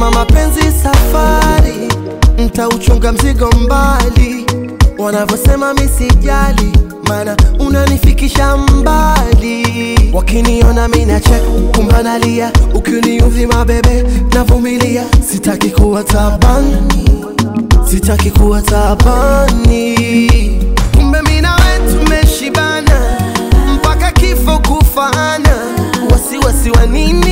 kama mapenzi safari, nitauchunga mzigo mbali. Wanavyosema misijali, mana unanifikisha mbali. Wakiniona mina check, kumbe nalia. Ukiniudhi mabebe, navumilia. Sitaki kuwa tabani, sitaki kuwa tabani. Kumbe mina we tumeshibana, mpaka kifo kufana. Wasiwasi wa nini?